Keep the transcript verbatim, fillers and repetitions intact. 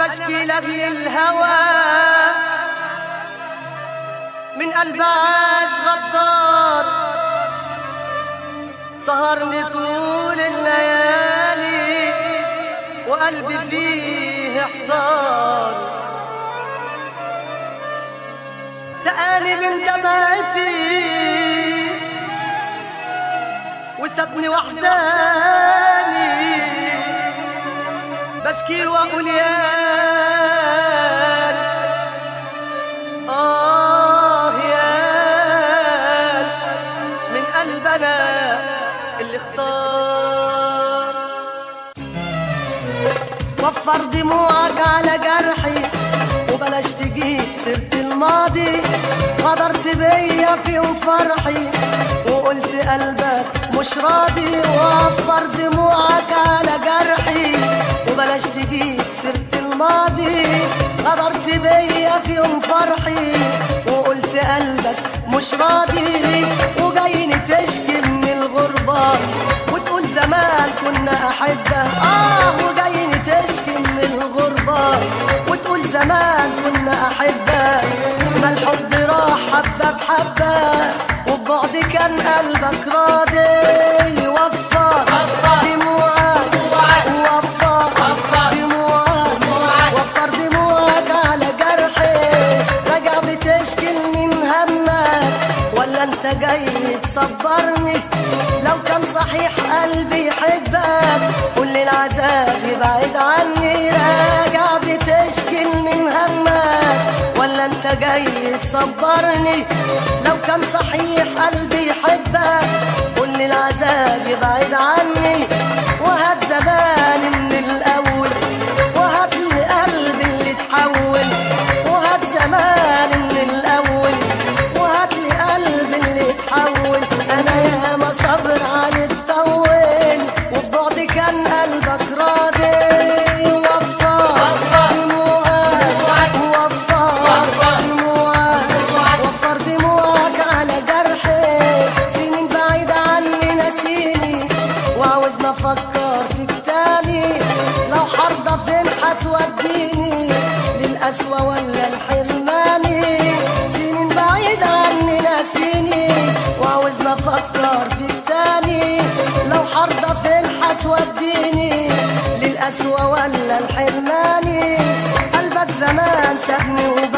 بشكي لاجل الهوى من قلب عاش غدار سهرني طول الليالي وقلبي فيه احتار سقاني من دمعتي وسابني وحداني بشكي واقول يا آه يا من قلبنا اللي اختار وفر دموعك على جرحي وبلاش تجيب سيرة الماضي غدرت بيا في يوم فرحي وقلت قلبك مش راضي وفر دموعك على جرحي وبلاش تجيب سيرة الماضي غدرت بيا في يوم فرحي وقلت قلبك مش راضي وجايني تشكي من الغربة وتقول زمان كنا أحبة آه وجايني تشكي من الغربة وتقول زمان كنا أحبة ما الحب راح حبة بحبة وبعد كان قلبك راضي وفر دموعك وفر دموعك وفر دموعك على جرحي راجع بتشكي من همك ولا انت جاي تصبرني لو كان صحيح قلبي يحبك كل العذاب يبعد عني راجع بتشكي من همك ولا انت جاي تصبرني لو كان صحيح قلبي يحبك كل العذاب يبعد عني وهات زماني من الاول وهات لي قلبي اللي اتحول وهات زماني من الاول وهات لي قلبي اللي اتحول انا ياما صبر عليك طول وبعد كان قلبك راضي وفر دموعك وفر دموعك وفر دموعك على جرحي سنين بعيدة عني ناسيني وعاوزني افكر فيك تاني لو حرضة فين هتوديني للقسوة ولا الحرماني سنين بعيدة عني ناسيني وعاوزني افكر فيك تاني لو حرضة فين هتوديني للقسوة ولا الحرماني قلبك زمان سابني